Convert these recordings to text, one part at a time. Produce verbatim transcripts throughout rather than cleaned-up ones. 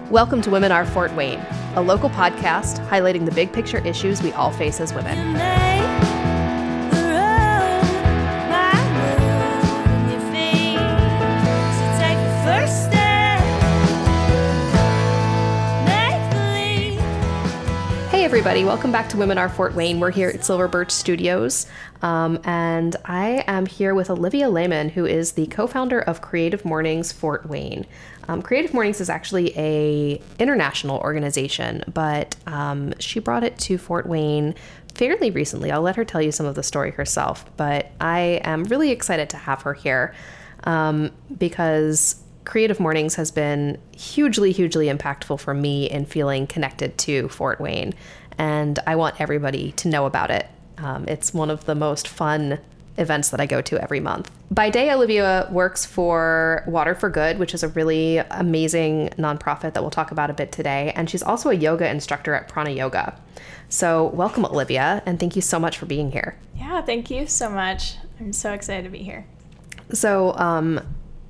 Welcome to Women Are Fort Wayne, a local podcast highlighting the big picture issues we all face as women. Hey everybody, welcome back to Women Are Fort Wayne. We're here at Silver Birch Studios, um, and I am here with Olivia Lehman, who is the co-founder of Creative Mornings Fort Wayne. Um, Creative Mornings is actually a international organization, but um, she brought it to Fort Wayne fairly recently. I'll let her tell you some of the story herself, but I am really excited to have her here um, because Creative Mornings has been hugely, hugely impactful for me in feeling connected to Fort Wayne, and I want everybody to know about it. Um, it's one of the most fun events that I go to every month. By day, Olivia works for Water for Good, which is a really amazing nonprofit that we'll talk about a bit today, and she's also a yoga instructor at Prana Yoga. So welcome, Olivia, and thank you so much for being here. Yeah, thank you so much. I'm so excited to be here. So, um,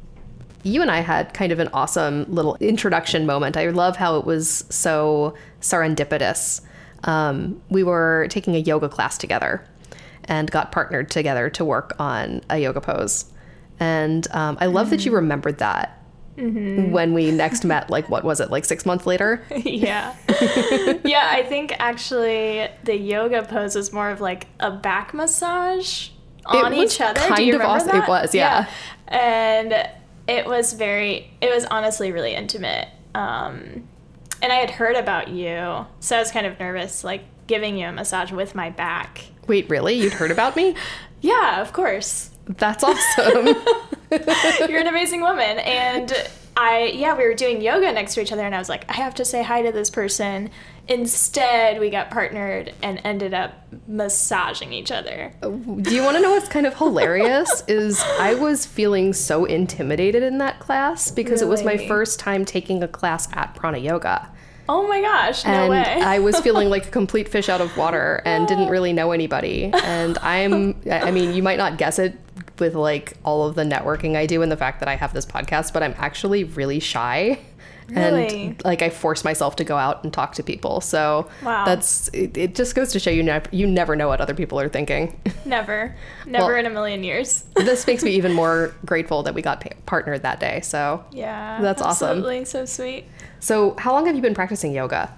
you and I had kind of an awesome little introduction moment. I love how it was so serendipitous. Um, we were taking a yoga class together and got partnered together to work on a yoga pose. And um, I love mm-hmm. that you remembered that mm-hmm. when we next met, like, what was it, like six months later? Yeah. Yeah, I think actually the yoga pose was more of like a back massage on each other. Kind Do you of remember awesome. that? It was, yeah. yeah. And it was very, it was honestly really intimate. Um, and I had heard about you, so I was kind of nervous, like, giving you a massage with my back. Wait, really? You'd heard about me? Yeah, of course. That's awesome. You're an amazing woman. And I, yeah, we were doing yoga next to each other, and I was like, I have to say hi to this person. Instead, we got partnered and ended up massaging each other. Do you want to know what's kind of hilarious? Is I was feeling so intimidated in that class because really? It was my first time taking a class at Prana Yoga. Oh my gosh, no and way. I was feeling like a complete fish out of water and didn't really know anybody. And I'm, I mean, you might not guess it with like all of the networking I do and the fact that I have this podcast, but I'm actually really shy. Really? And like I force myself to go out and talk to people. So wow. that's, it, it just goes to show you, ne- you never know what other people are thinking. Never. Never well, in a million years. This makes me even more grateful that we got pa- partnered that day. So yeah, that's absolutely. awesome. So sweet. So how long have you been practicing yoga?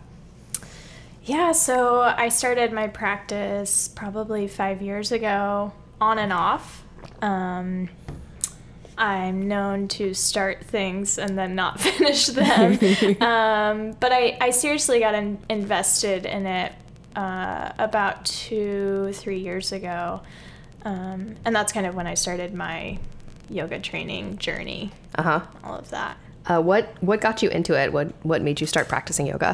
Yeah, so I started my practice probably five years ago, on and off. Um, I'm known to start things and then not finish them. um, but I, I seriously got in, invested in it uh, about two, three years ago. Um, and that's kind of when I started my yoga training journey. Uh-huh. All of that. Uh, what what got you into it? What what made you start practicing yoga?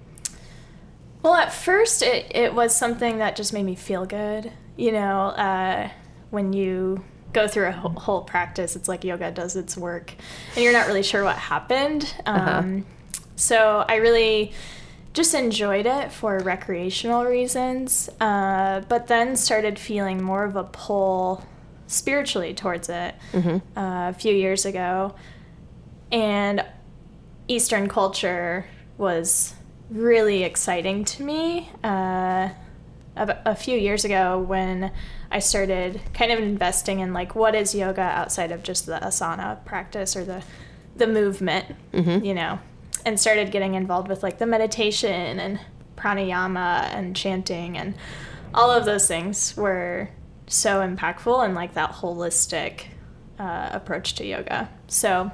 Well, at first it, it was something that just made me feel good. You know, uh, when you go through a whole, whole practice, it's like yoga does its work and you're not really sure what happened. Um, uh-huh. So I really just enjoyed it for recreational reasons, uh, but then started feeling more of a pull spiritually towards it mm-hmm. uh, a few years ago. And Eastern culture was really exciting to me. Uh, a, a few years ago when I started kind of investing in like what is yoga outside of just the asana practice or the the movement, mm-hmm. you know, and started getting involved with like the meditation and pranayama and chanting, and all of those things were so impactful and like that holistic uh, approach to yoga. So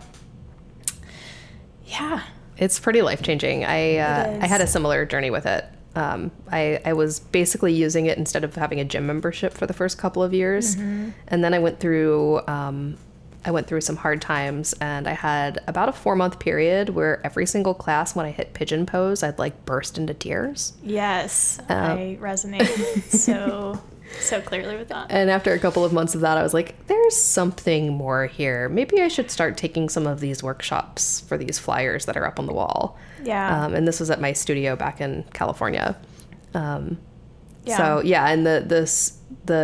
yeah, it's pretty life-changing. I uh, I had a similar journey with it. Um, I, I was basically using it instead of having a gym membership for the first couple of years. Mm-hmm. And then I went through, um, I went through some hard times, and I had about a four month period where every single class, when I hit pigeon pose, I'd like burst into tears. Yes. Um, I resonate so, so clearly with that. And after a couple of months of that, I was like, there's something more here. Maybe I should start taking some of these workshops for these flyers that are up on the wall. Yeah. Um, and this was at my studio back in California. Um, yeah. So yeah, and the this the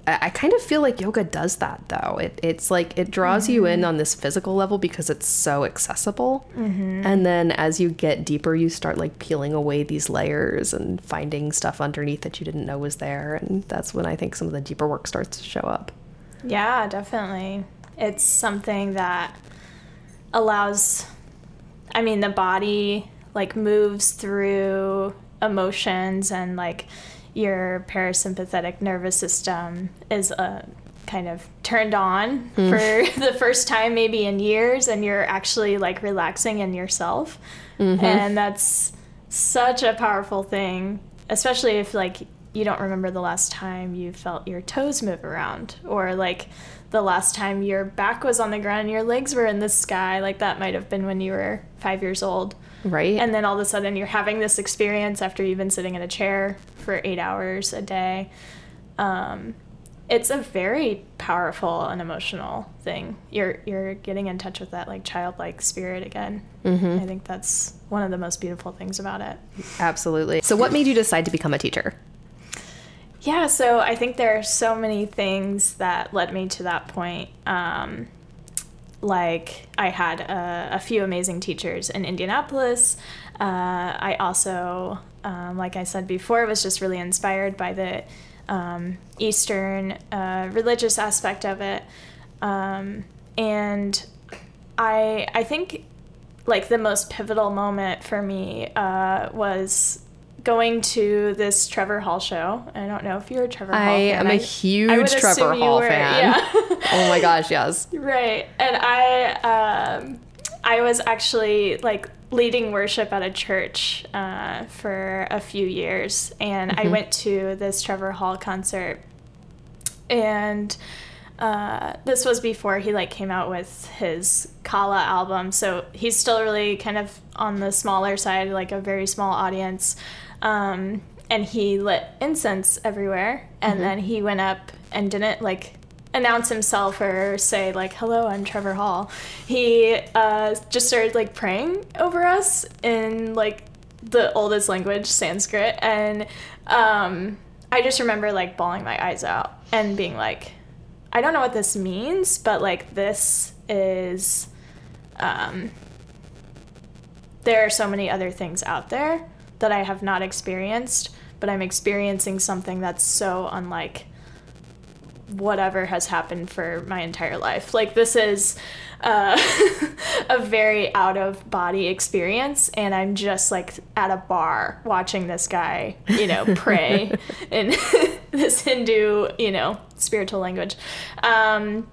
I, I kind of feel like yoga does that, though. It, it's like it draws mm-hmm. you in on this physical level because it's so accessible. Mm-hmm. And then as you get deeper, you start like peeling away these layers and finding stuff underneath that you didn't know was there. And that's when I think some of the deeper work starts to show up. Yeah, definitely. It's something that allows, I mean, the body like moves through emotions, and like your parasympathetic nervous system is uh, kind of turned on mm. for the first time maybe in years, and you're actually like relaxing in yourself. Mm-hmm. And that's such a powerful thing, especially if like you don't remember the last time you felt your toes move around, or like the last time your back was on the ground and your legs were in the sky. Like that might have been when you were five years old. Right. And then all of a sudden you're having this experience after you've been sitting in a chair for eight hours a day. Um, it's a very powerful and emotional thing. You're you're getting in touch with that like childlike spirit again. Mm-hmm. I think that's one of the most beautiful things about it. Absolutely. So what made you decide to become a teacher? Yeah, so I think there are so many things that led me to that point. Um, like I had a, a few amazing teachers in Indianapolis. Uh, I also, um, like I said before, was just really inspired by the um, Eastern uh, religious aspect of it. Um, and I, I think like the most pivotal moment for me uh, was going to this Trevor Hall show. I don't know if you're a Trevor Hall I fan. am a huge Trevor Hall were, fan. Yeah. Oh my gosh, yes. Right. And I um, I was actually like leading worship at a church uh, for a few years. And mm-hmm. I went to this Trevor Hall concert. And uh, this was before he like came out with his Kala album. So he's still really kind of on the smaller side, like a very small audience. Um, and he lit incense everywhere, and mm-hmm. then he went up and didn't like announce himself or say like, hello, I'm Trevor Hall. He uh, just started like praying over us in like the oldest language, Sanskrit. And um, I just remember like bawling my eyes out and being like, I don't know what this means, but like this is, um, there are so many other things out there that I have not experienced, but I'm experiencing something that's so unlike whatever has happened for my entire life. Like this is uh, a very out of body experience, and I'm just like at a bar watching this guy, you know, pray in this Hindu, you know, spiritual language. Um,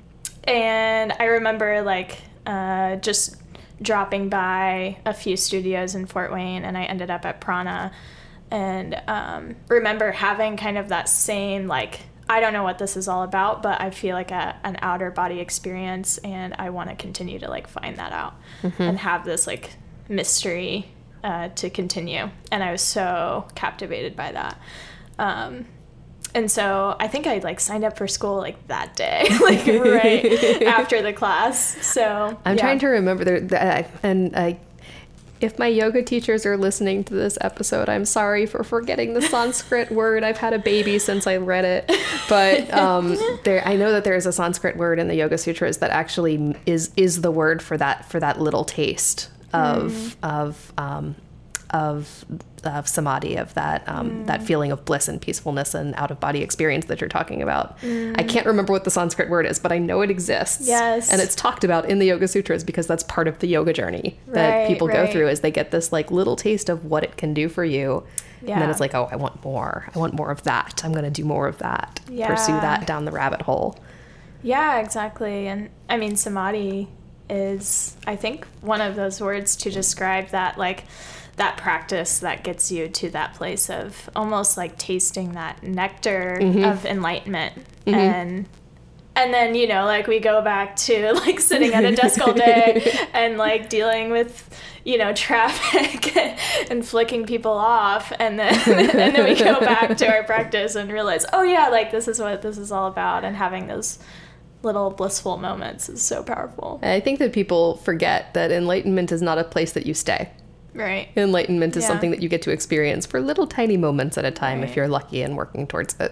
and I remember like uh, just dropping by a few studios in Fort Wayne, and I ended up at Prana, and um, remember having kind of that same like, I don't know what this is all about, but I feel like a, an outer body experience, and I want to continue to like find that out mm-hmm. and have this like mystery uh, to continue. And I was so captivated by that. Um, And so I think I like signed up for school like that day, like right after the class. So I'm yeah. trying to remember there, the, and I, if my yoga teachers are listening to this episode, I'm sorry for forgetting the Sanskrit word. I've had a baby since I read it, but um, there I know that there is a Sanskrit word in the Yoga Sutras that actually is is the word for that for that little taste of mm. of um, of of samadhi, of that um, mm. that feeling of bliss and peacefulness and out-of-body experience that you're talking about. Mm. I can't remember what the Sanskrit word is, but I know it exists. Yes. And it's talked about in the Yoga Sutras because that's part of the yoga journey that right, people right. go through, is they get this like little taste of what it can do for you. Yeah. And then it's like, oh, I want more. I want more of that. I'm going to do more of that. Yeah. Pursue that down the rabbit hole. Yeah, exactly. And I mean, samadhi is, I think, one of those words to describe that, like, that practice that gets you to that place of almost like tasting that nectar mm-hmm. of enlightenment. Mm-hmm. And and then, you know, like we go back to like sitting at a desk all day and like dealing with, you know, traffic and flicking people off. And then, and then we go back to our practice and realize, oh yeah, like this is what this is all about. And having those little blissful moments is so powerful. I think that people forget that enlightenment is not a place that you stay. Right. Enlightenment is yeah. something that you get to experience for little tiny moments at a time, right. if you're lucky and working towards it.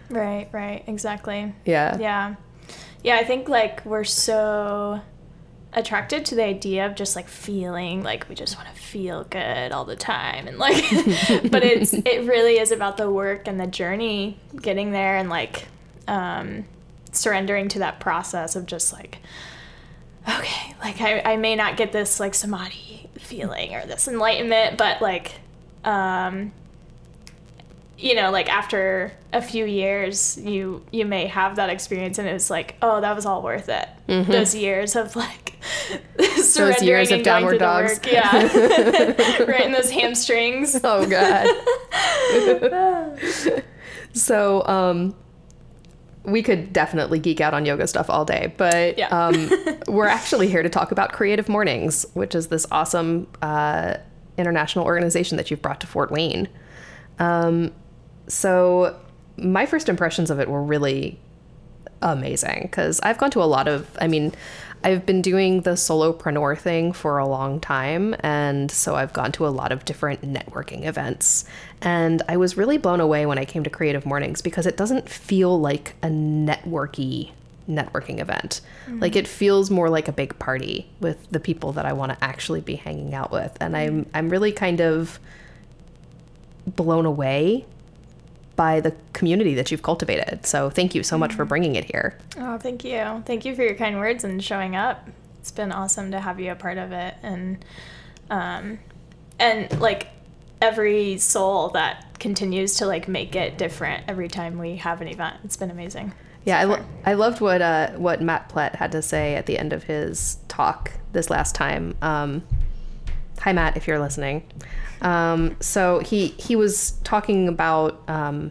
Right, right, exactly. Yeah. Yeah. Yeah, I think like we're so attracted to the idea of just like feeling like we just want to feel good all the time, and like but it's it really is about the work and the journey getting there, and like um surrendering to that process of just like, okay, like I, I may not get this like samadhi feeling or this enlightenment, but like um you know, like after a few years, you you may have that experience, and it's like, oh, that was all worth it. Mm-hmm. Those years of like surrendering those years and of going downward through dogs. the work. Yeah, right in those hamstrings. Oh God. So, um, we could definitely geek out on yoga stuff all day, but Yeah. um, we're actually here to talk about Creative Mornings, which is this awesome uh, international organization that you've brought to Fort Wayne. Um, so my first impressions of it were really amazing, because I've gone to a lot of, I mean, I've been doing the solopreneur thing for a long time, and so I've gone to a lot of different networking events, and I was really blown away when I came to Creative Mornings, because it doesn't feel like a networky networking event. Mm-hmm. Like, it feels more like a big party with the people that I want to actually be hanging out with, and mm-hmm. I'm I'm really kind of blown away by the community that you've cultivated. So thank you so much for bringing it here. Oh, thank you. Thank you for your kind words and showing up. It's been awesome to have you a part of it. And, um, and like every soul that continues to like make it different every time we have an event. It's been amazing. Yeah. So I, lo- I loved what, uh, what Matt Plett had to say at the end of his talk this last time. Um, hi, Matt, if you're listening. Um, so he, he was talking about, um,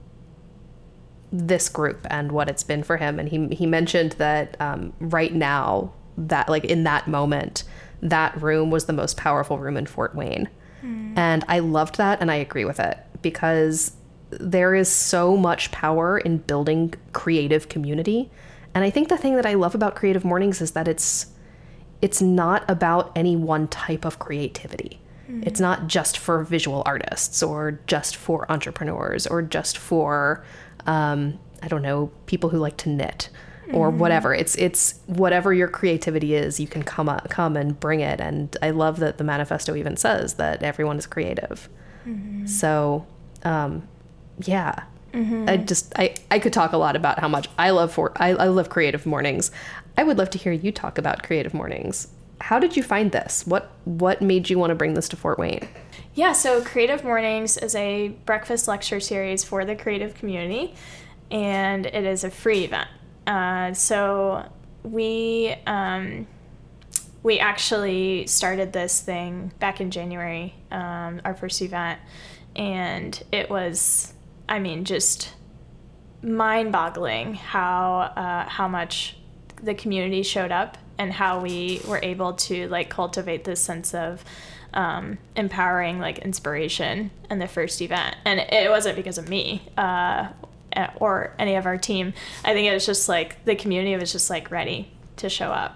this group and what it's been for him. And he, he mentioned that, um, right now that like in that moment, that room was the most powerful room in Fort Wayne. Mm. And I loved that. And I agree with it, because there is so much power in building creative community. And I think the thing that I love about Creative Mornings is that it's, it's not about any one type of creativity. It's not just for visual artists or just for entrepreneurs or just for, um, I don't know, people who like to knit or mm-hmm. whatever. It's it's whatever your creativity is, you can come up, come and bring it. And I love that the manifesto even says that everyone is creative. Mm-hmm. So, um, yeah, mm-hmm. I just I, I could talk a lot about how much I love for I, I love Creative Mornings. I would love to hear you talk about Creative Mornings. How did you find this? What what made you want to bring this to Fort Wayne? Yeah, so Creative Mornings is a breakfast lecture series for the creative community, and it is a free event. Uh, so we um, we actually started this thing back in January, um, our first event, and it was, I mean, just mind-boggling how uh, how much the community showed up and how we were able to like cultivate this sense of um, empowering like inspiration in the first event. And it wasn't because of me uh, or any of our team. I think it was just like the community was just like ready to show up.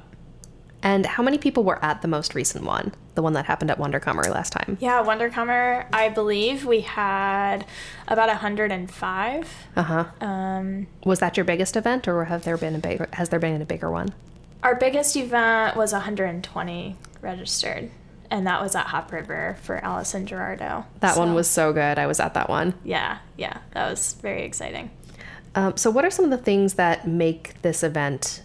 And how many people were at the most recent one, the one that happened at Wondercomer last time? Yeah, Wondercomer, I believe we had about one hundred five. Uh-huh. Um, was that your biggest event, or have there been a bigger, has there been a bigger one? Our biggest event was one hundred twenty registered, and that was at Hop River for Allison Gerardo. That so, one was so good. I was at that one. Yeah, yeah, that was very exciting. Um, so what are some of the things that make this event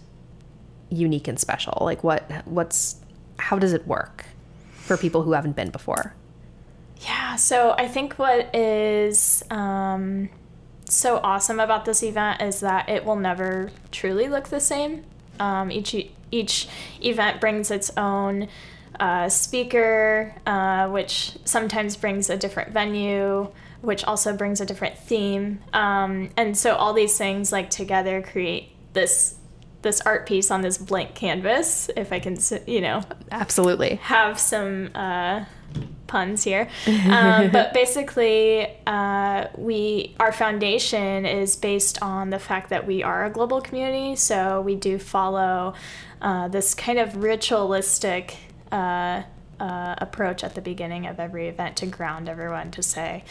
unique and special? Like what, what's, how does it work for people who haven't been before? Yeah, so I think what is um, so awesome about this event is that it will never truly look the same. Um, each each event brings its own uh, speaker, uh, which sometimes brings a different venue, which also brings a different theme. Um, and so all these things like together create this this art piece on this blank canvas, if I can, you know. Absolutely. Have some uh, puns here. Um, but basically, uh, we our foundation is based on the fact that we are a global community. So we do follow uh, this kind of ritualistic uh, uh, approach at the beginning of every event to ground everyone, to say,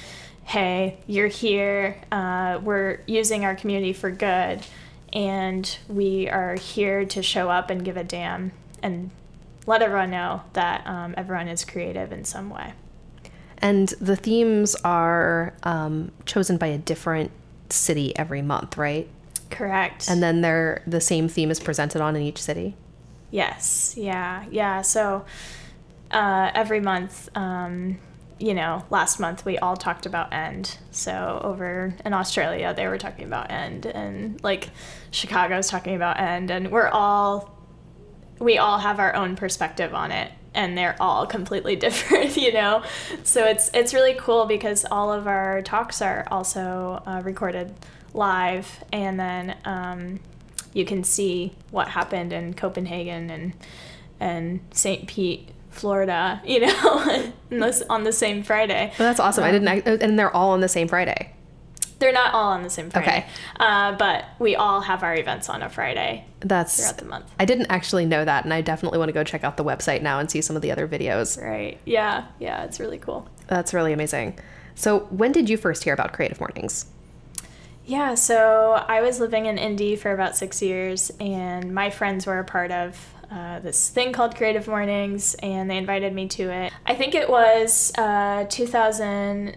hey, you're here, uh, we're using our community for good, and we are here to show up and give a damn and let everyone know that um, everyone is creative in some way. And the themes are um, chosen by a different city every month, right? Correct. And then they're, the same theme is presented on in each city? Yes. Yeah. Yeah. So uh, every month, um, you know, last month we all talked about end. So over in Australia, they were talking about end, and like Chicago's talking about end, and we're all, we all have our own perspective on it, and they're all completely different, you know? So it's, it's really cool because all of our talks are also uh, recorded live, and then um, you can see what happened in Copenhagen and, and Saint Pete, Florida, you know, on the same Friday. Well, that's awesome. Um, I didn't, and they're all on the same Friday. They're not all on the same Friday. Okay. Uh, but we all have our events on a Friday. That's throughout the month. I didn't actually know that, and I definitely want to go check out the website now and see some of the other videos. Right. Yeah. Yeah. It's really cool. That's really amazing. So when did you first hear about Creative Mornings? Yeah, so I was living in Indy for about six years, and my friends were a part of uh, this thing called Creative Mornings, and they invited me to it. I think it was uh, two thousand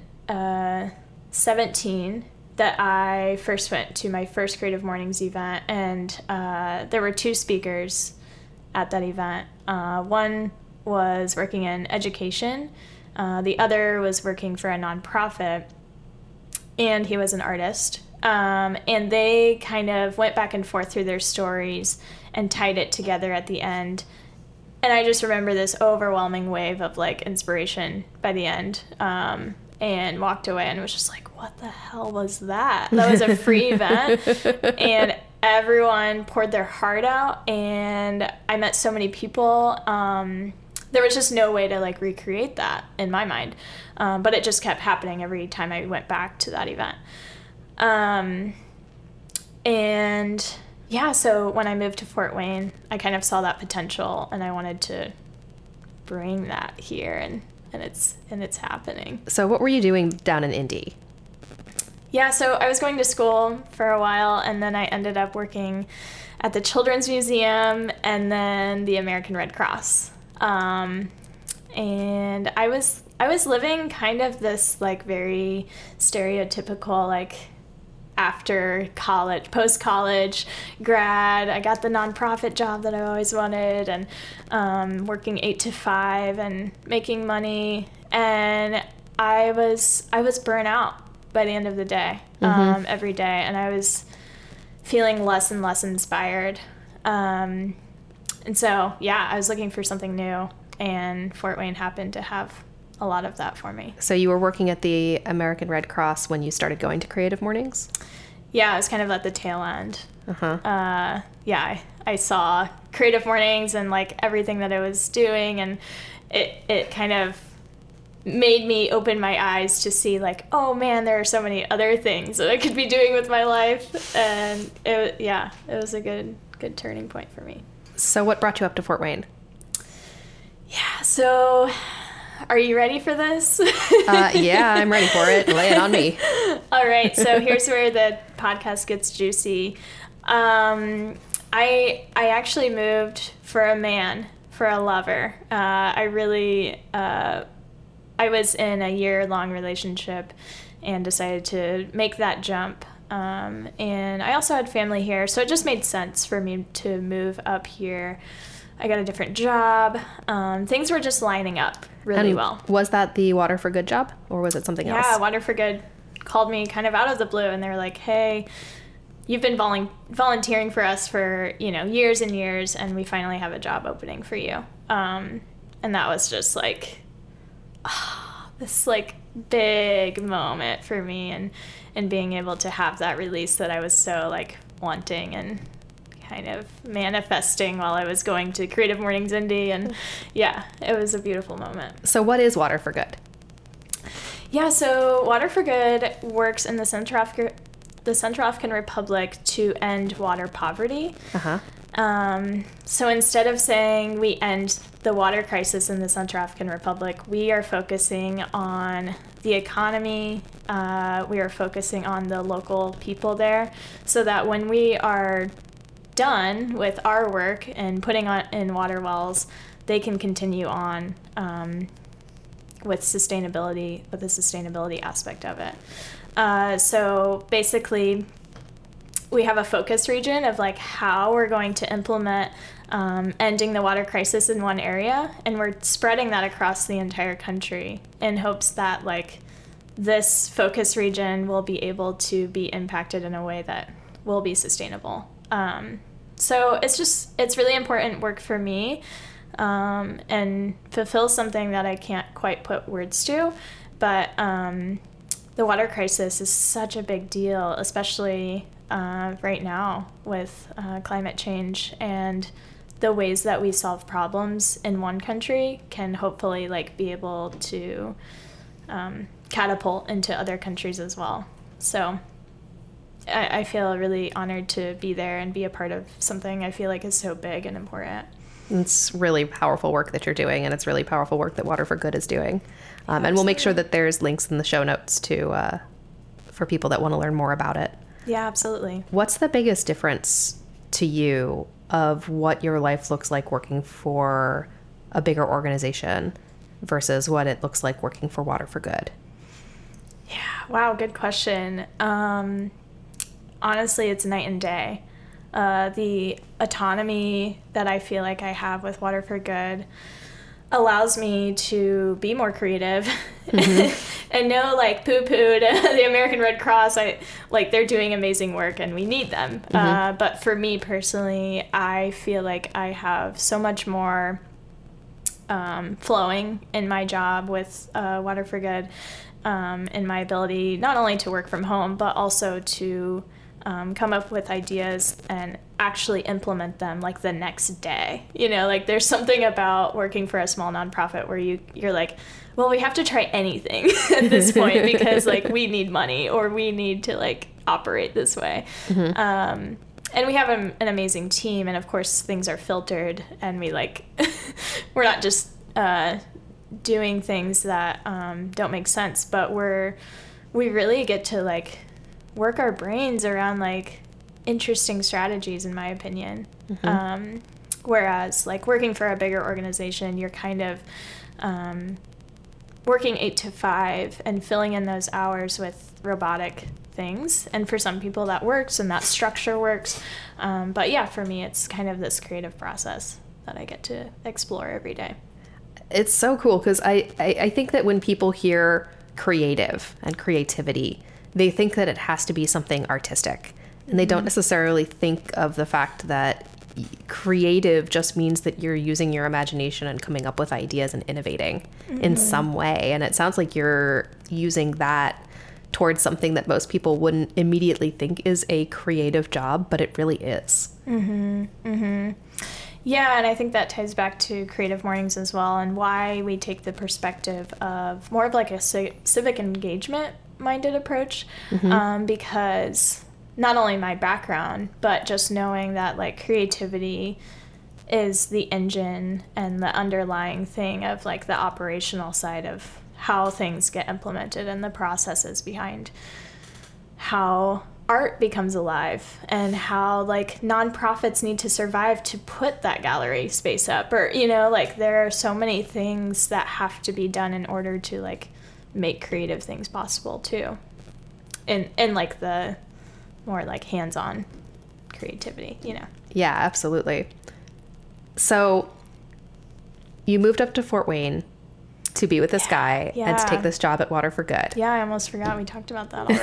seventeen that I first went to my first Creative Mornings event, and uh, there were two speakers at that event. Uh, one was working in education, uh, the other was working for a nonprofit, and he was an artist. Um, and they kind of went back and forth through their stories and tied it together at the end. And I just remember this overwhelming wave of like inspiration by the end, um, and walked away and was just like, what the hell was that? That was a free event. And everyone poured their heart out, and I met so many people. Um, there was just no way to like recreate that in my mind. Um, but it just kept happening every time I went back to that event. Um, and yeah, so when I moved to Fort Wayne, I kind of saw that potential, and I wanted to bring that here, and, and it's, and it's happening. So what were you doing down in Indy? Yeah, so I was going to school for a while, and then I ended up working at the Children's Museum and then the American Red Cross. Um, and I was, I was living kind of this like very stereotypical, like, after college, post-college grad. I got the nonprofit job that I always wanted, and um, working eight to five and making money. And I was I was burnt out by the end of the day, mm-hmm. um, every day, and I was feeling less and less inspired. Um, and so, yeah, I was looking for something new, and Fort Wayne happened to have a lot of that for me. So you were working at the American Red Cross when you started going to Creative Mornings? Yeah, I was kind of at the tail end. Uh-huh. Uh, yeah, I, I saw Creative Mornings and like everything that I was doing, and it it kind of made me open my eyes to see like, oh man, there are so many other things that I could be doing with my life. And it yeah, it was a good good turning point for me. So what brought you up to Fort Wayne? Yeah, so are you ready for this? uh, yeah, I'm ready for it. Lay it on me. All right, so here's where the podcast gets juicy. Um, I I actually moved for a man, for a lover. Uh, I really, uh, I was in a year-long relationship and decided to make that jump. Um, and I also had family here, so it just made sense for me to move up here. I got a different job. Um, things were just lining up really and well. Was that the Water for Good job, or was it something yeah, else? Yeah, Water for Good called me kind of out of the blue, and they were like, hey, you've been volu- volunteering for us for, you know, years and years, and we finally have a job opening for you. Um, and that was just like, oh, this like big moment for me, and, and being able to have that release that I was so like wanting and kind of manifesting while I was going to Creative Mornings Indy. And yeah, it was a beautiful moment. So what is Water for Good? Yeah, so Water for Good works in the Central Africa, the Central African Republic to end water poverty. Uh-huh. Um, so instead of saying we end the water crisis in the Central African Republic, we are focusing on the economy, uh, we are focusing on the local people there so that when we are done with our work and putting on in water wells, they can continue on um, with sustainability, with the sustainability aspect of it. Uh, so basically, we have a focus region of like how we're going to implement um, ending the water crisis in one area, and we're spreading that across the entire country in hopes that like this focus region will be able to be impacted in a way that will be sustainable. Um, so it's just, it's really important work for me um, and fulfills something that I can't quite put words to, but um, the water crisis is such a big deal, especially uh, right now with uh, climate change, and the ways that we solve problems in one country can hopefully like be able to um, catapult into other countries as well. So I, I feel really honored to be there and be a part of something I feel like is so big and important. It's really powerful work that you're doing, and it's really powerful work that Water for Good is doing. Um, and we'll make sure that there's links in the show notes to uh, for people that want to learn more about it. Yeah, absolutely. What's the biggest difference to you of what your life looks like working for a bigger organization versus what it looks like working for Water for Good? Yeah, wow, good question. Um, honestly, it's night and day. Uh, the autonomy that I feel like I have with Water for Good allows me to be more creative mm-hmm. and know like poo-poo to the American Red Cross. I like they're doing amazing work and we need them. Mm-hmm. Uh, but for me personally, I feel like I have so much more um, flowing in my job with uh, Water for Good, um, in my ability not only to work from home, but also to Um, come up with ideas and actually implement them like the next day. You know, like there's something about working for a small nonprofit where you, you're like, well, we have to try anything at this point because like we need money or we need to like operate this way. Mm-hmm. Um, and we have a, an amazing team, and of course things are filtered, and we like, we're not just uh, doing things that um, don't make sense, but we're, we really get to like work our brains around like interesting strategies, in my opinion. Mm-hmm. Um, whereas like working for a bigger organization, you're kind of um, working eight to five and filling in those hours with robotic things. And for some people that works and that structure works. Um, but yeah, for me, it's kind of this creative process that I get to explore every day. It's so cool because I, I, I think that when people hear creative and creativity, they think that it has to be something artistic, and they don't necessarily think of the fact that creative just means that you're using your imagination and coming up with ideas and innovating mm-hmm. in some way. And it sounds like you're using that towards something that most people wouldn't immediately think is a creative job, but it really is. Mm-hmm. Mm-hmm. Yeah, and I think that ties back to Creative Mornings as well, and why we take the perspective of more of like a c- civic engagement minded approach, mm-hmm. um, because not only my background, but just knowing that like creativity is the engine and the underlying thing of like the operational side of how things get implemented and the processes behind how art becomes alive and how like nonprofits need to survive to put that gallery space up, or you know, like there are so many things that have to be done in order to like make creative things possible too, and and like the more like hands-on creativity, you know. Yeah, absolutely. So you moved up to Fort Wayne to be with this yeah, guy yeah. and to take this job at Water for Good. Yeah, I almost forgot we talked about that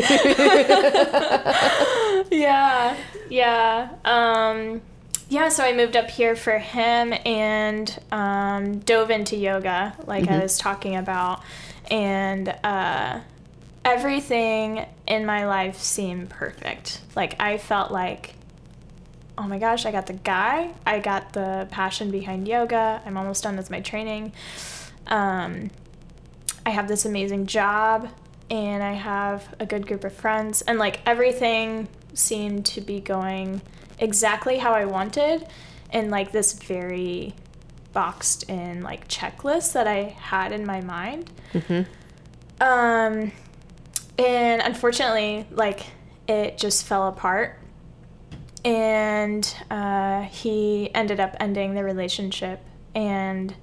already. yeah, yeah. Um, yeah, so I moved up here for him and um, dove into yoga, like mm-hmm. I was talking about. And uh, everything in my life seemed perfect. Like, I felt like, oh my gosh, I got the guy. I got the passion behind yoga. I'm almost done with my training. Um, I have this amazing job, and I have a good group of friends. And, like, everything seemed to be going exactly how I wanted in, like, this very boxed in like checklist that I had in my mind. Mm-hmm. Um, and unfortunately, like, it just fell apart. And uh, he ended up ending the relationship. And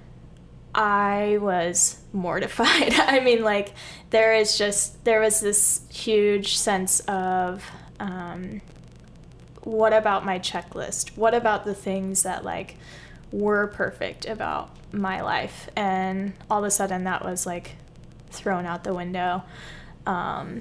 I was mortified. I mean, like, there is just, there was this huge sense of, um, what about my checklist? What about the things that, like, were perfect about my life? And all of a sudden that was, like, thrown out the window. Um,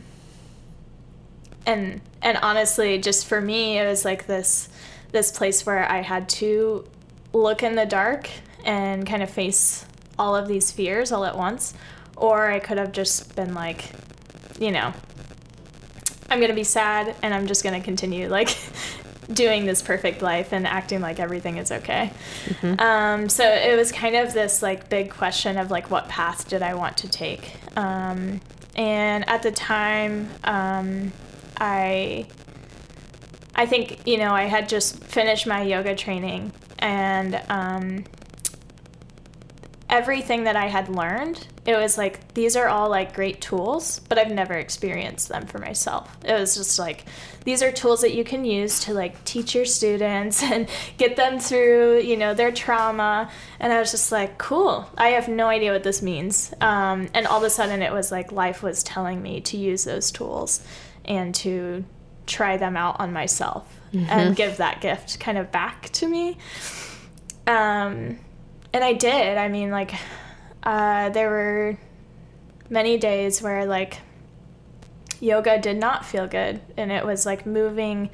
and, and honestly, just for me, it was like this, this place where I had to look in the dark and kind of face all of these fears all at once, or I could have just been like, you know, I'm gonna be sad and I'm just gonna continue like doing this perfect life and acting like everything is okay. Mm-hmm. Um, so it was kind of this like big question of like, what path did I want to take? Um, and at the time, um, I, I think, you know, I had just finished my yoga training, and um, everything that I had learned, it was like, these are all like great tools, but I've never experienced them for myself. It was just like, these are tools that you can use to like teach your students and get them through, you know, their trauma. And I was just like, cool, I have no idea what this means. Um, and all of a sudden it was like life was telling me to use those tools and to try them out on myself, mm-hmm. and give that gift kind of back to me. Um, and I did. I mean, like, uh, there were many days where, like, yoga did not feel good, and it was, like, moving.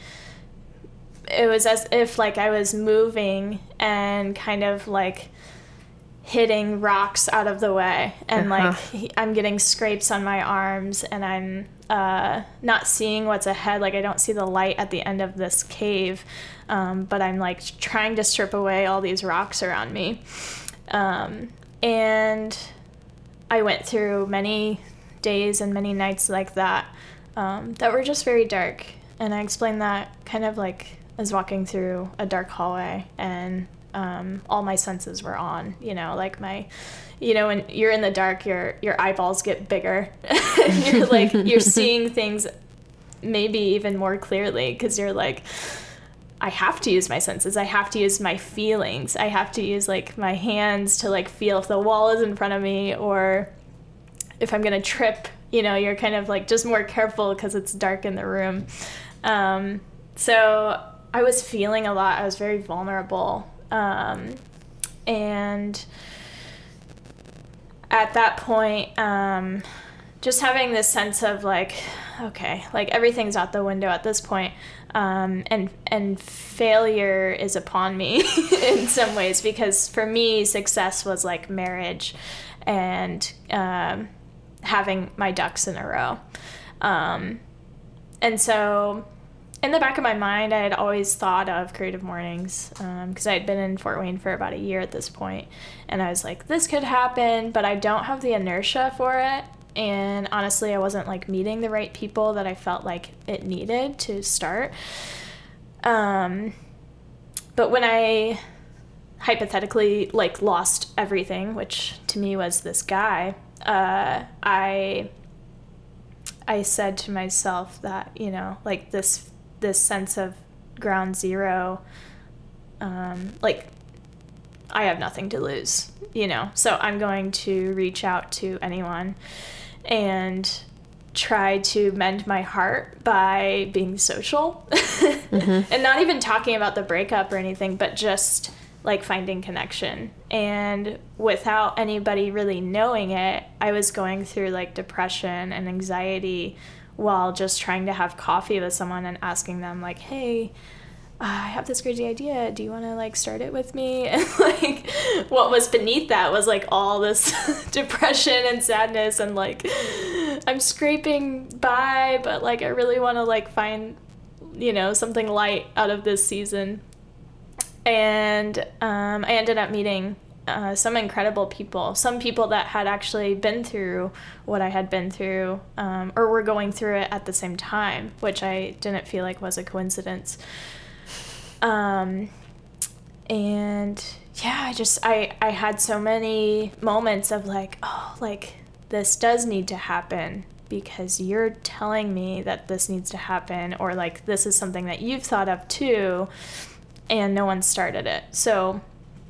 It was as if, like, I was moving and kind of, like, hitting rocks out of the way, and, uh-huh. like, I'm getting scrapes on my arms, and I'm uh, not seeing what's ahead. Like, I don't see the light at the end of this cave, um, but I'm, like, trying to strip away all these rocks around me. Um, and I went through many days and many nights like that, um, that were just very dark. And I explained that kind of like as walking through a dark hallway, and um, all my senses were on, you know, like my, you know, when you're in the dark, your, your eyeballs get bigger. You're like, you're seeing things maybe even more clearly, because you're like, I have to use my senses. I have to use my feelings. I have to use like my hands to like feel if the wall is in front of me, or if I'm going to trip, you know, you're kind of like just more careful because it's dark in the room. Um, so I was feeling a lot. I was very vulnerable. Um, and at that point, um, just having this sense of like, okay, like everything's out the window at this point. Um, and, and failure is upon me in some ways, because for me, success was like marriage and, um, having my ducks in a row. Um, and so in the back of my mind, I had always thought of Creative Mornings, um, cause I had been in Fort Wayne for about a year at this point, and I was like, this could happen, but I don't have the inertia for it. And honestly, I wasn't like meeting the right people that I felt like it needed to start. Um, but when I hypothetically like lost everything, which to me was this guy, uh, I, I said to myself that, you know, like this, this sense of ground zero, um, like I have nothing to lose, you know, so I'm going to reach out to anyone and try to mend my heart by being social. Mm-hmm. And not even talking about the breakup or anything, but just like finding connection. And without anybody really knowing it, I was going through like depression and anxiety while just trying to have coffee with someone and asking them like, hey, I have this crazy idea. Do you want to like start it with me? And like what was beneath that was like all this depression and sadness, and like I'm scraping by, but like I really want to like find, you know, something light out of this season. And um, I ended up meeting uh, some incredible people, some people that had actually been through what I had been through, um, or were going through it at the same time, which I didn't feel like was a coincidence. Um, and yeah, I just, I, I had so many moments of like, oh, like this does need to happen. because you're telling me that this needs to happen, or like this is something that you've thought of too, and no one started it. So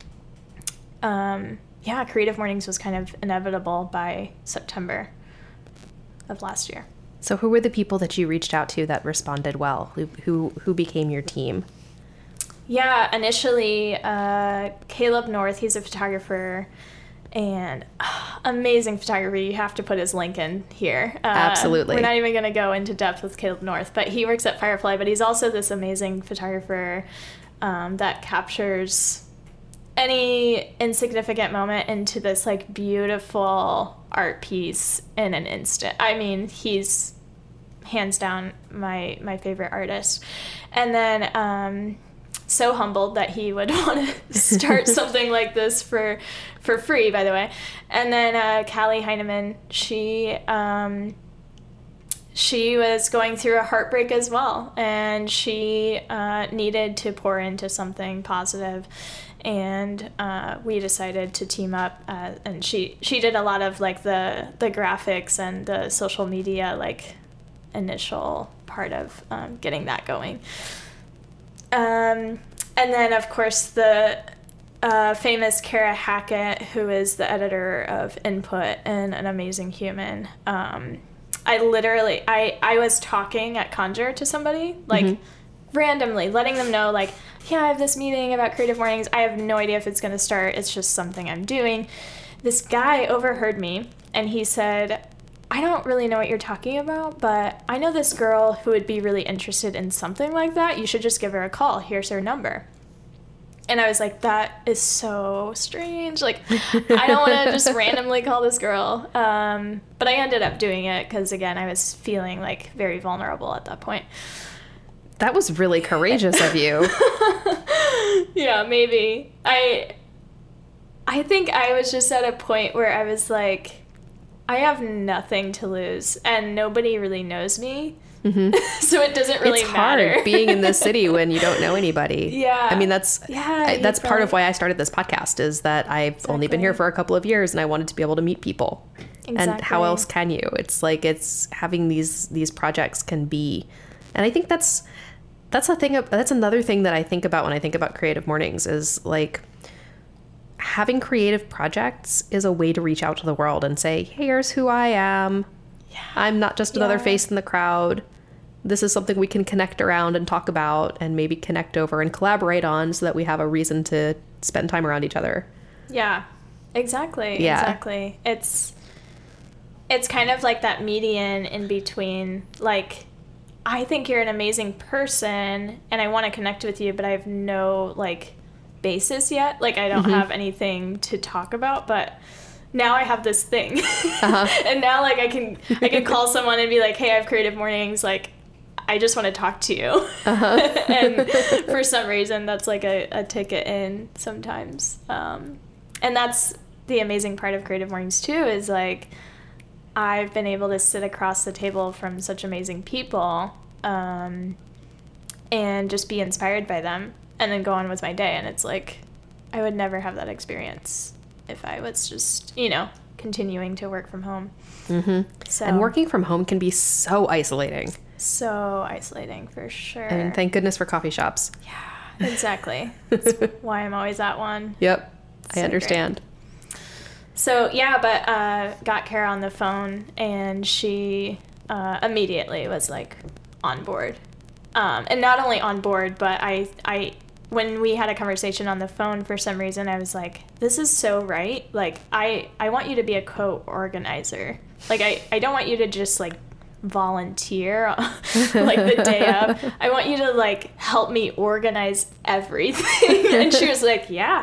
um, yeah, Creative Mornings was kind of inevitable by September of last year. So who were the people that you reached out to that responded well? Who who, who became your team? Yeah, initially, uh, Caleb North, he's a photographer, and uh, amazing photographer. You have to put his link in here. Uh, Absolutely. We're not even going to go into depth with Caleb North, but he works at Firefly, but he's also this amazing photographer um, that captures any insignificant moment into this like beautiful art piece in an instant. I mean, he's hands down my my favorite artist. And then um, so humbled that he would want to start something like this for for free, by the way. And then uh, Callie Heineman, she um, she was going through a heartbreak as well, and she uh, needed to pour into something positive. And uh, we decided to team up, uh, and she she did a lot of like the the graphics and the social media like initial part of um, getting that going. Um, and then of course the uh, famous Kara Hackett, who is the editor of Input and an amazing human. Um, I literally I I was talking at Conjure to somebody like. Mm-hmm. randomly letting them know like, yeah, I have this meeting about Creative Mornings. I have no idea if it's going to start. It's just something I'm doing. This guy overheard me and he said, I don't really know what you're talking about, but I know this girl who would be really interested in something like that. You should just give her a call. Here's her number. And I was like, that is so strange. Like, I don't want to just randomly call this girl. Um, but I ended up doing it because, again, I was feeling like very vulnerable at that point. That was really courageous of you. Yeah, maybe. I I think I was just at a point where I was like, I have nothing to lose, and nobody really knows me. Mm-hmm. So it doesn't really it's matter. It's hard being in this city when you don't know anybody. Yeah. I mean, that's yeah, I, that's probably... part of why I started this podcast, is that I've exactly. only been here for a couple of years, and I wanted to be able to meet people. Exactly. And how else can you? It's like it's having these these projects can be, and I think that's that's a thing. That's another thing that I think about when I think about Creative Mornings is like having creative projects is a way to reach out to the world and say, hey, here's who I am. Yeah. I'm not just another yeah. face in the crowd. This is something we can connect around and talk about and maybe connect over and collaborate on so that we have a reason to spend time around each other. Yeah, exactly. Yeah. Exactly. It's, it's kind of like that median in between, like, I think you're an amazing person and I want to connect with you, but I have no like basis yet. Like I don't mm-hmm. have anything to talk about, but now I have this thing. Uh-huh. And now like I can, I can call someone and be like, hey, I have Creative Mornings. Like, I just want to talk to you. Uh-huh. And for some reason that's like a, a ticket in sometimes. Um, and that's the amazing part of Creative Mornings too, is like, I've been able to sit across the table from such amazing people um, and just be inspired by them and then go on with my day. And it's like, I would never have that experience if I was just, you know, continuing to work from home. Mm-hmm. So, and working from home can be so isolating. So isolating, for sure. I mean, thank goodness for coffee shops. Yeah, exactly. That's why I'm always at one. Yep, so I understand. Great. So, yeah, but uh, got Kara on the phone, and she uh, immediately was, like, on board. Um, and not only on board, but I, I, when we had a conversation on the phone, for some reason, I was like, this is so right. Like, I, I want you to be a co-organizer. Like, I, I don't want you to just, like, volunteer like the day of. I want you to like help me organize everything. And she was like, yeah.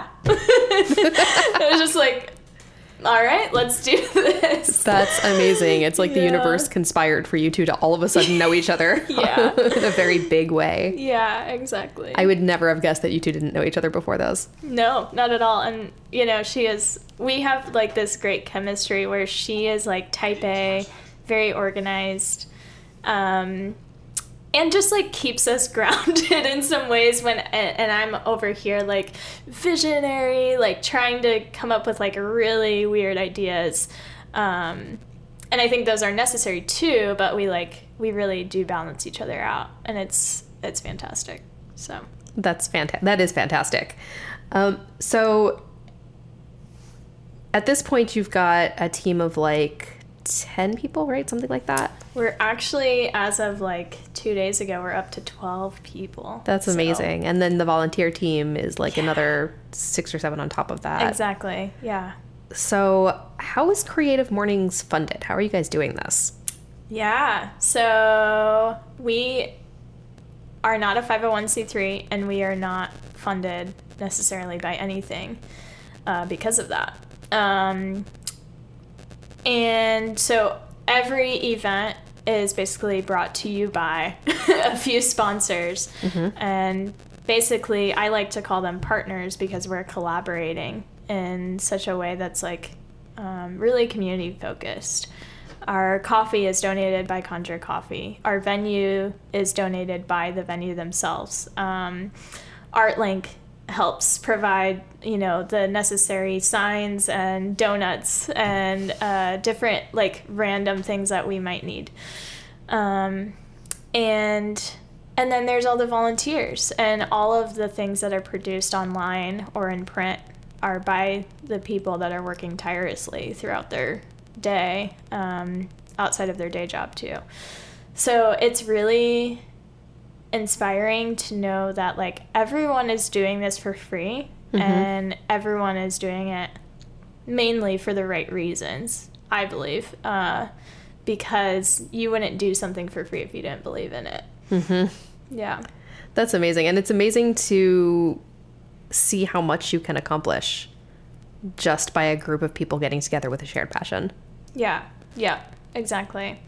I was just like, all right, let's do this. That's amazing. It's like yeah. the universe conspired for you two to all of a sudden know each other. Yeah. In a very big way. Yeah, exactly. I would never have guessed that you two didn't know each other before those. No, not at all. And, you know, she is, we have like this great chemistry where she is like type A, very organized, um, and just like keeps us grounded in some ways when, and, and I'm over here like visionary, like trying to come up with like really weird ideas. Um, and I think those are necessary too, but we like we really do balance each other out, and it's it's fantastic. So that's fantastic. That is fantastic. Um, so at this point, you've got a team of like ten people, right? Something like that. We're actually, as of like two days ago, we're up to twelve people. That's amazing. So. And then the volunteer team is like yeah. another six or seven on top of that. Exactly. Yeah. So how is Creative Mornings funded? How are you guys doing this? Yeah. So we are not a five oh one c three, and we are not funded necessarily by anything uh, because of that. Um, and so every event is basically brought to you by a few sponsors. Mm-hmm. And basically, I like to call them partners because we're collaborating in such a way that's like um, really community focused. Our coffee is donated by Conjure Coffee. Our venue is donated by the venue themselves. Um, ArtLink helps provide, you know, the necessary signs and donuts and uh, different like random things that we might need. Um, and and then there's all the volunteers, and all of the things that are produced online or in print are by the people that are working tirelessly throughout their day, um, outside of their day job too. So it's really inspiring to know that like everyone is doing this for free, mm-hmm. and everyone is doing it mainly for the right reasons, I believe, uh, because you wouldn't do something for free if you didn't believe in it. Mm-hmm. Yeah. That's amazing. And it's amazing to see how much you can accomplish just by a group of people getting together with a shared passion. Yeah. Yeah, exactly.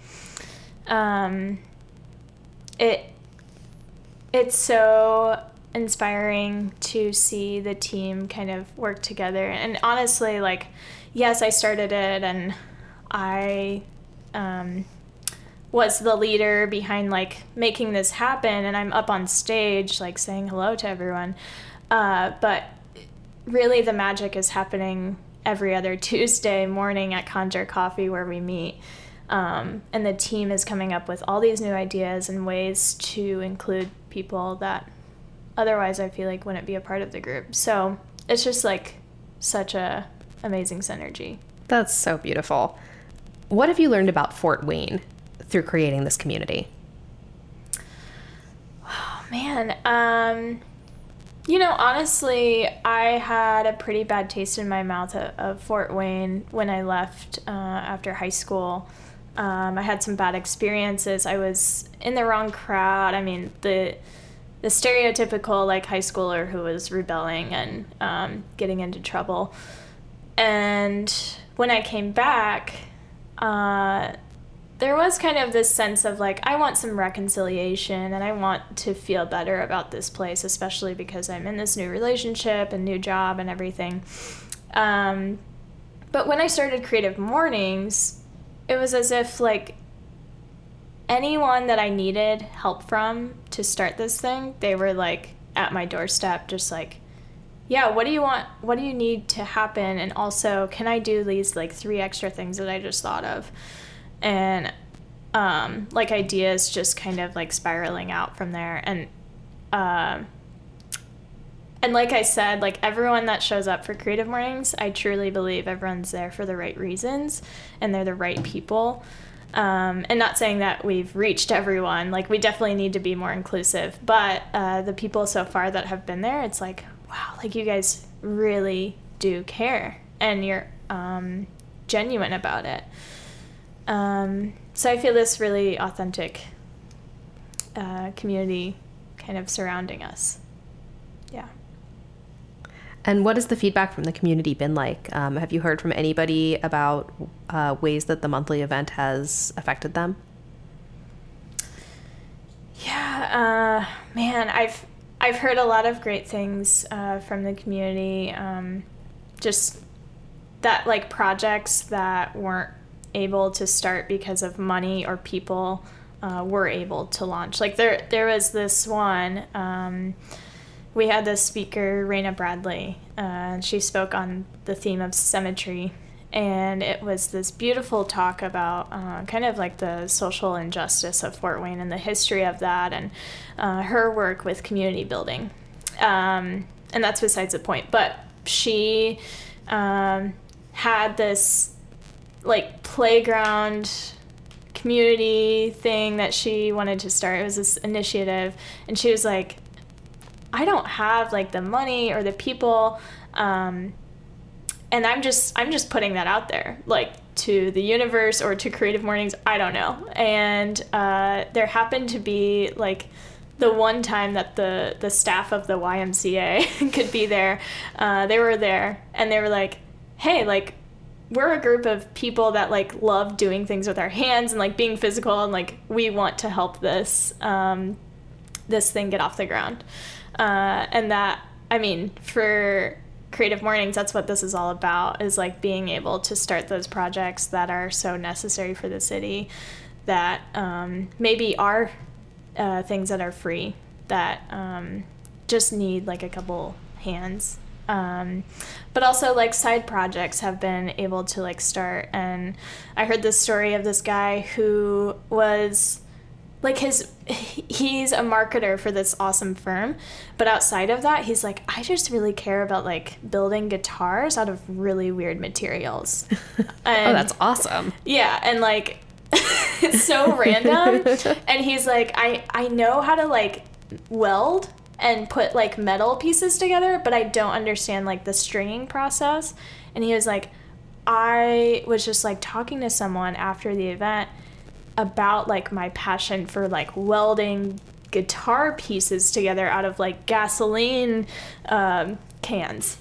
Um, it, it's so inspiring to see the team kind of work together. And honestly, like, yes, I started it, and I um, was the leader behind, like, making this happen, and I'm up on stage, like, saying hello to everyone. Uh, but really the magic is happening every other Tuesday morning at Conjure Coffee, where we meet. Um, and the team is coming up with all these new ideas and ways to include people that otherwise I feel like wouldn't be a part of the group. So it's just like such a amazing synergy. That's so beautiful. What have you learned about Fort Wayne through creating this community? Oh, man. Um, you know, honestly, I had a pretty bad taste in my mouth of, of Fort Wayne when I left uh, after high school. Um, I had some bad experiences. I was in the wrong crowd. I mean, the the stereotypical like high schooler who was rebelling and um, getting into trouble. And when I came back, uh, there was kind of this sense of like, I want some reconciliation, and I want to feel better about this place, especially because I'm in this new relationship and new job and everything. Um, but when I started Creative Mornings, it was as if like anyone that I needed help from to start this thing, they were like at my doorstep, just like, yeah, what do you want? What do you need to happen? And also, can I do these like three extra things that I just thought of? And um, like ideas just kind of like spiraling out from there. And um, and like I said, like everyone that shows up for Creative Mornings, I truly believe everyone's there for the right reasons, and they're the right people. Um, and not saying that we've reached everyone, like we definitely need to be more inclusive, but uh, the people so far that have been there, it's like, wow, like you guys really do care, and you're um, genuine about it. Um, so I feel this really authentic uh, community kind of surrounding us. Yeah. And what has the feedback from the community been like? Um, have you heard from anybody about uh, ways that the monthly event has affected them? Yeah, uh, man, I've I've heard a lot of great things uh, from the community. Um, just that like projects that weren't able to start because of money or people uh, were able to launch. Like there there was this one. Um, We had this speaker, Raina Bradley, uh, and she spoke on the theme of symmetry, And it was this beautiful talk about uh, kind of like the social injustice of Fort Wayne and the history of that, and uh, her work with community building. Um, and that's besides the point. But she um, had this like playground community thing that she wanted to start. It was this initiative, and she was like, I don't have like the money or the people, um, and I'm just I'm just putting that out there, like to the universe or to Creative Mornings, I don't know. And uh, there happened to be like the one time that the the staff of the Y M C A could be there. Uh, they were there, and they were like, hey, like, we're a group of people that like love doing things with our hands and like being physical, and like we want to help this um, this thing get off the ground. Uh, and that, I mean, for Creative Mornings, that's what this is all about, is like being able to start those projects that are so necessary for the city, that um, maybe are uh, things that are free, that um, just need like a couple hands. Um, but also like side projects have been able to like start. And I heard this story of this guy who was like his, he's a marketer for this awesome firm, but outside of that, he's like, I just really care about like building guitars out of really weird materials. And, oh, that's awesome. Yeah. And like, it's so random. And he's like, I, I know how to like weld and put like metal pieces together, but I don't understand like the stringing process. And he was like, I was just like talking to someone after the event about like my passion for like welding guitar pieces together out of like gasoline um, cans.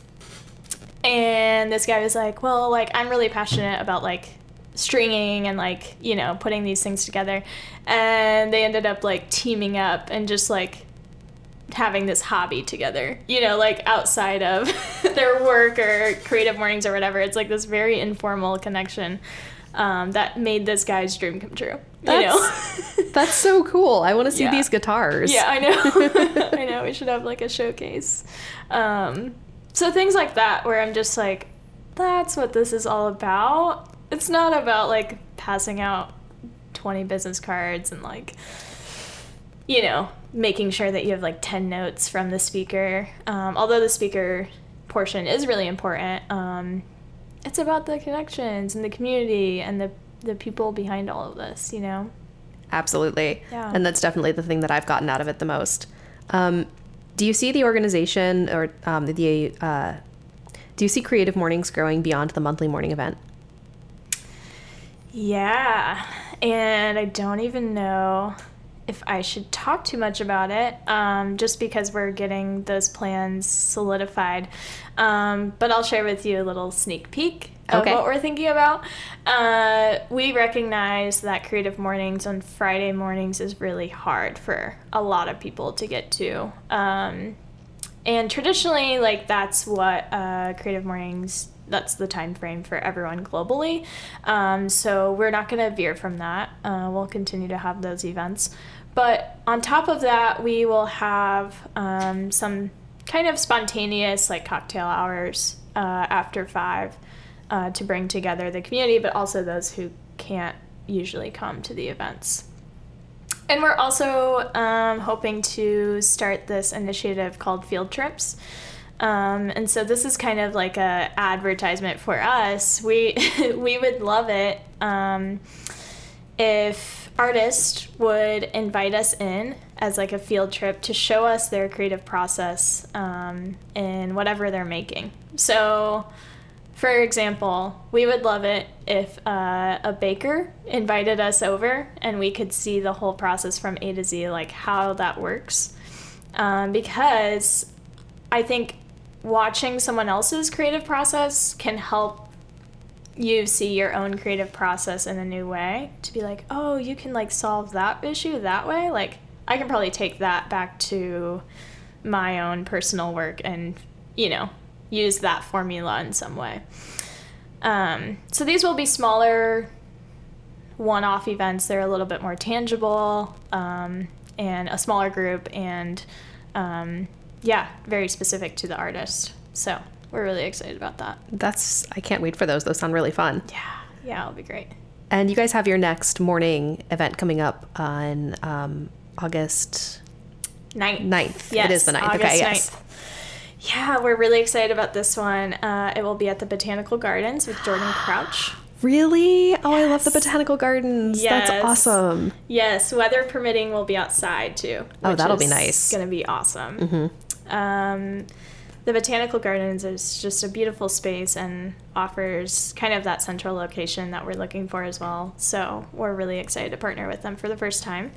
And this guy was like, well, like I'm really passionate about like stringing and like, you know, putting these things together. And they ended up like teaming up and just like having this hobby together, you know, like outside of their work or Creative Mornings or whatever. It's like this very informal connection um, that made this guy's dream come true. That's, you know? That's so cool. I want to see Yeah. these guitars. Yeah, I know. I know. We should have like a showcase. Um, so things like that where I'm just like, that's what this is all about. It's not about like passing out twenty business cards and like, you know, making sure that you have like ten notes from the speaker. Um, although the speaker portion is really important, um, it's about the connections and the community and the, the people behind all of this, you know? Absolutely. Yeah. And that's definitely the thing that I've gotten out of it the most. Um, do you see the organization or um, the, uh, do you see Creative Mornings growing beyond the monthly morning event? Yeah. And I don't even know if I should talk too much about it, um, just because we're getting those plans solidified. Um, but I'll share with you a little sneak peek of Okay. what we're thinking about. Uh, we recognize that Creative Mornings on Friday mornings is really hard for a lot of people to get to. Um, and traditionally, like, that's what uh, Creative Mornings, that's the time frame for everyone globally. Um, so we're not going to veer from that. Uh, we'll continue to have those events. But on top of that, we will have um, some kind of spontaneous like cocktail hours uh, after five uh, to bring together the community, but also those who can't usually come to the events. And we're also um, hoping to start this initiative called Field Trips. Um, and so this is kind of like a advertisement for us. We we would love it um, if artists would invite us in as like a field trip to show us their creative process um, in whatever they're making. So, for example, we would love it if uh, a baker invited us over and we could see the whole process from A to Z, like how that works. Um, because I think watching someone else's creative process can help you see your own creative process in a new way, to be like, oh, you can like solve that issue that way. Like I can probably take that back to my own personal work and, you know, use that formula in some way. Um, so these will be smaller one-off events. They're a little bit more tangible um, and a smaller group and um, yeah, very specific to the artist. So we're really excited about that. That's, I can't wait for those. Those sound really fun. Yeah. Yeah, it'll be great. And you guys have your next morning event coming up on um, August ninth. ninth. Yes, it is the ninth. August okay, ninth. Yes. Yeah, we're really excited about this one. Uh, it will be at the Botanical Gardens with Jordan Crouch. Really? Oh, Yes. I love the Botanical Gardens. Yes. That's awesome. Yes, weather permitting, we'll be outside too. Oh, that'll is be nice. Going to be awesome. Mm-hmm. Um, the Botanical Gardens is just a beautiful space and offers kind of that central location that we're looking for as well. So we're really excited to partner with them for the first time.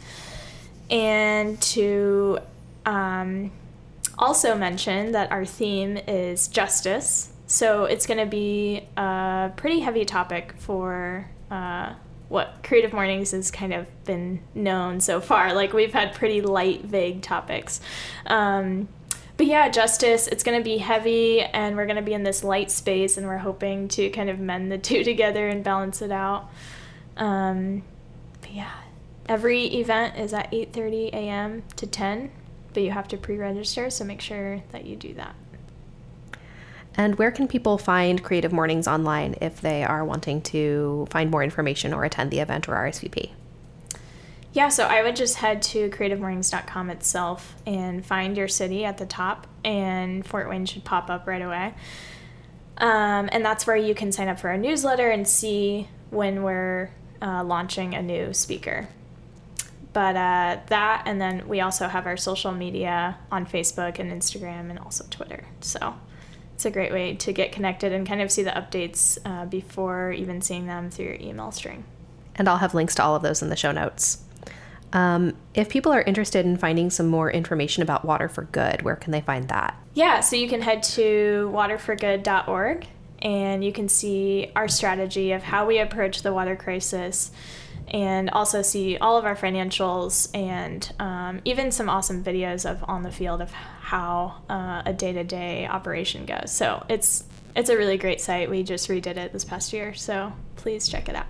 And to um, also mention that our theme is justice. So it's going to be a pretty heavy topic for uh, what Creative Mornings has kind of been known so far. Like, we've had pretty light, vague topics. Um, but yeah, justice, it's going to be heavy, and we're going to be in this light space, and we're hoping to kind of mend the two together and balance it out. Um, but yeah, every event is at eight thirty a.m. to ten, but you have to pre-register, so make sure that you do that. And where can people find Creative Mornings online if they are wanting to find more information or attend the event or R S V P? Yeah, so I would just head to creative mornings dot com itself and find your city at the top, and Fort Wayne should pop up right away. Um, and that's where you can sign up for our newsletter and see when we're uh, launching a new speaker. But uh, that, and then we also have our social media on Facebook and Instagram and also Twitter. So it's a great way to get connected and kind of see the updates uh, before even seeing them through your email string. And I'll have links to all of those in the show notes. Um, if people are interested in finding some more information about Water for Good, where can they find that? Yeah, so you can head to water for good dot org and you can see our strategy of how we approach the water crisis, and also see all of our financials and um, even some awesome videos of on the field of how uh, a day-to-day operation goes. So it's it's a really great site. We just redid it this past year, so please check it out.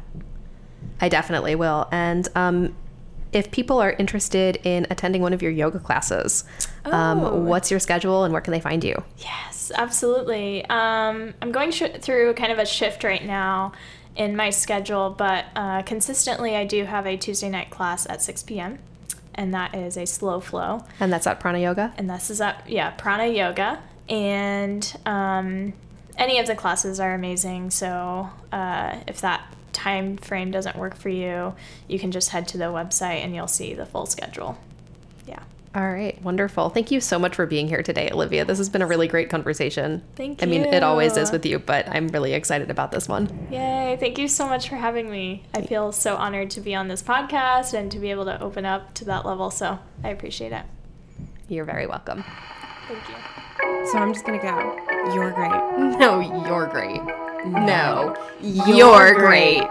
I definitely will. And um, if people are interested in attending one of your yoga classes, Oh. um, what's your schedule and where can they find you? Yes, absolutely. Um, I'm going sh- through kind of a shift right now in my schedule, but uh, consistently I do have a Tuesday night class at six p.m. and that is a slow flow. And that's at Prana Yoga? And this is at, yeah, Prana Yoga. And um, any of the classes are amazing, so uh, if that time frame doesn't work for you, you can just head to the website and you'll see the full schedule. Yeah. All right. Wonderful. Thank you so much for being here today, Olivia. This has been a really great conversation. Thank I mean, it always you. is with you, but I'm really excited about this one. Yay. Thank you so much for having me. I feel so honored to be on this podcast and to be able to open up to that level, so I appreciate it. You're very welcome. Thank you. So I'm just gonna go. You're great. No, you're great. No, you're you're great.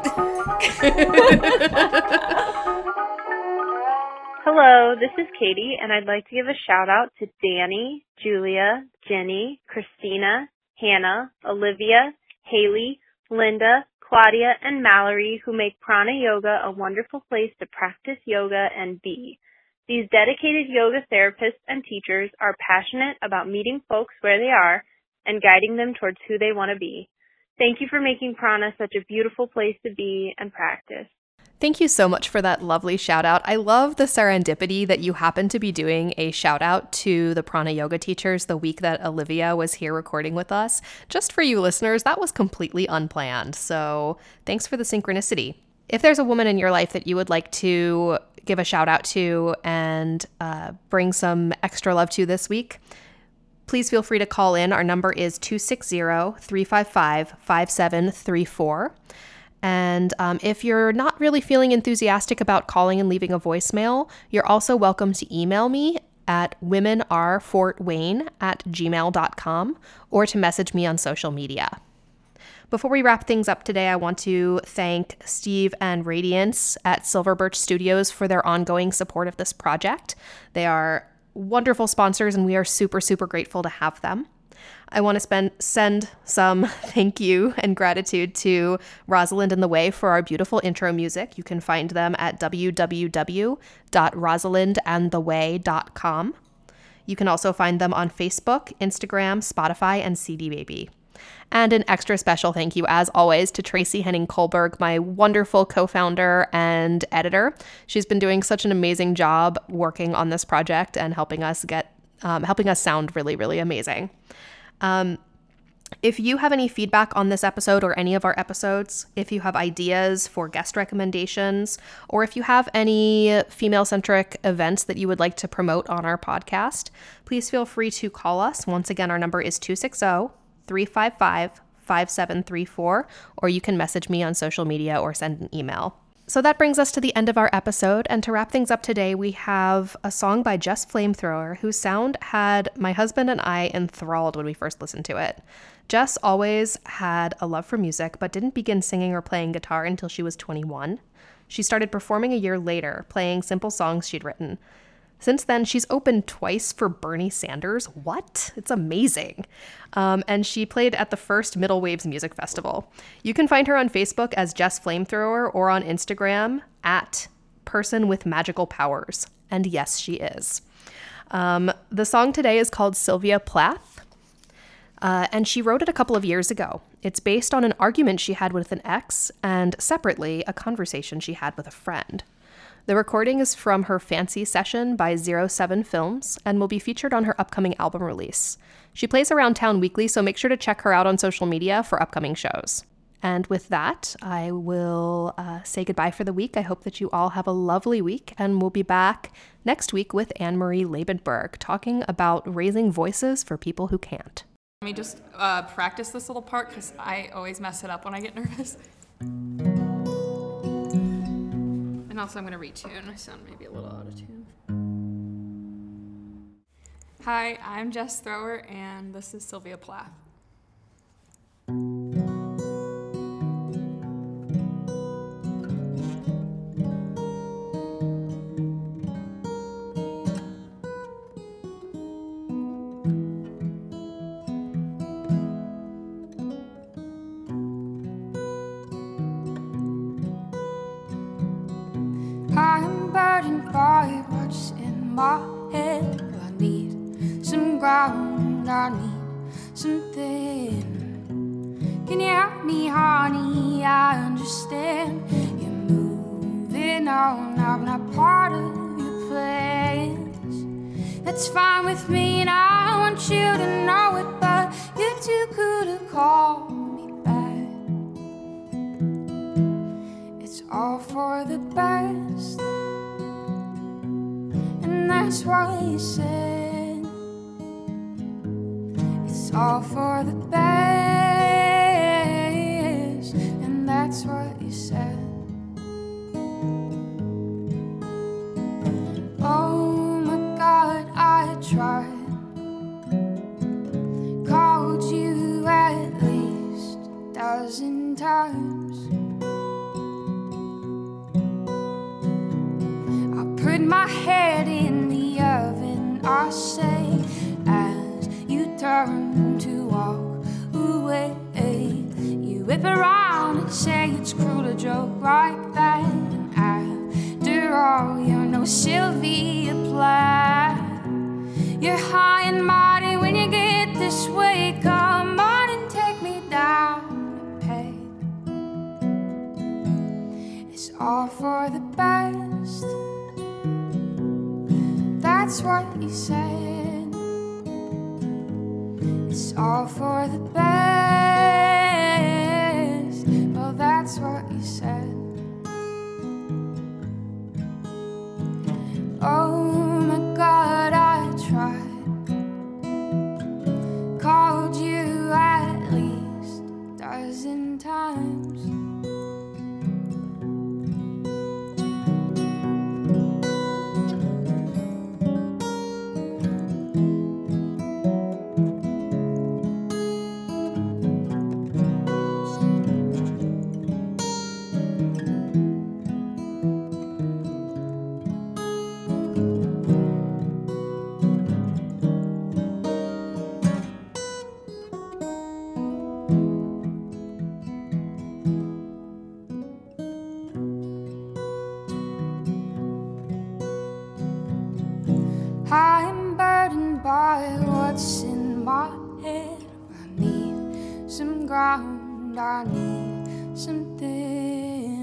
Hello, this is Katie, and I'd like to give a shout out to Danny, Julia, Jenny, Christina, Hannah, Olivia, Haley, Linda, Claudia, and Mallory, who make Prana Yoga a wonderful place to practice yoga and be. These dedicated yoga therapists and teachers are passionate about meeting folks where they are and guiding them towards who they want to be. Thank you for making Prana such a beautiful place to be and practice. Thank you so much for that lovely shout out. I love the serendipity that you happen to be doing a shout out to the Prana Yoga teachers the week that Olivia was here recording with us. Just for you listeners, that was completely unplanned. So thanks for the synchronicity. If there's a woman in your life that you would like to give a shout out to and uh, bring some extra love to this week, please feel free to call in. Our number is two six zero, three five five, five seven three four. And um, if you're not really feeling enthusiastic about calling and leaving a voicemail, you're also welcome to email me at women are fort wayne at gmail dot com or to message me on social media. Before we wrap things up today, I want to thank Steve and Radiance at Silver Birch Studios for their ongoing support of this project. They are wonderful sponsors, and we are super, super grateful to have them. I want to spend, send some thank you and gratitude to Rosalind and the Way for our beautiful intro music. You can find them at w w w dot rosalind and the way dot com. You can also find them on Facebook, Instagram, Spotify, and C D Baby. And an extra special thank you, as always, to Tracy Henning Kohlberg, my wonderful co-founder and editor. She's been doing such an amazing job working on this project and helping us get, um, helping us sound really, really amazing. Um, If you have any feedback on this episode or any of our episodes, if you have ideas for guest recommendations, or if you have any female-centric events that you would like to promote on our podcast, please feel free to call us. Once again, our number is two six zero, three five five, five seven three four, or you can message me on social media or send an email. So that brings us to the end of our episode, and to wrap things up today, we have a song by Jess Flamethrower, whose sound had my husband and I enthralled when we first listened to it. Jess always had a love for music, but didn't begin singing or playing guitar until she was twenty-one. She started performing a year later, playing simple songs she'd written. Since then, she's opened twice for Bernie Sanders. What? It's amazing. Um, and she played at the first Middle Waves Music Festival. You can find her on Facebook as Jess Flamethrower or on Instagram at Person with Magical Powers. And yes, she is. Um, the song today is called Sylvia Plath. Uh, and she wrote it a couple of years ago. It's based on an argument she had with an ex and, separately, a conversation she had with a friend. The recording is from her Fancy session by Zero Seven Films and will be featured on her upcoming album release. She plays around town weekly, so make sure to check her out on social media for upcoming shows. And with that, I will uh, say goodbye for the week. I hope that you all have a lovely week, and we'll be back next week with Anne-Marie Labenberg talking about raising voices for people who can't. Let me just uh, practice this little part because I always mess it up when I get nervous. And also I'm going to retune. I sound maybe a little out of tune. Hi, I'm Jess Thrower, and this is Sylvia Plath. I'm burdened by what's in my head. I need some ground, I need something. Can you help me, honey? I understand you're moving on. I'm not part of your plans. That's fine with me, and I want you to know it, but you're too cool to call me back. It's all for the best, and that's what you said. It's all for the best, and that's what you said. Oh my God, I tried. Called you at least a dozen times. Put my head in the oven, I say, as you turn to walk away. You whip around and say it's cruel to joke like that. And after all, you're no Sylvia Plath. You're high and mighty when you get this way. Come on and take me down a peg. It's all for the best. That's what you said. It's all for the best. Well, that's what you said. Oh my God, I tried. Called you at least a dozen times. I'm burdened by by what's in my head. I need some ground, I need something.